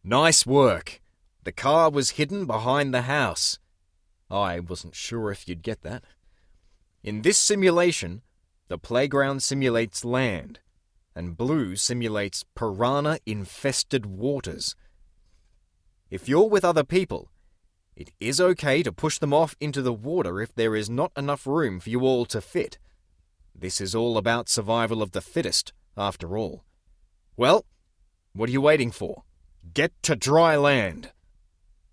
Nice work. The car was hidden behind the house. I wasn't sure if you'd get that. In this simulation, the playground simulates land, and blue simulates piranha-infested waters. If you're with other people, it is okay to push them off into the water if there is not enough room for you all to fit. This is all about survival of the fittest, after all. Well, what are you waiting for? Get to dry land.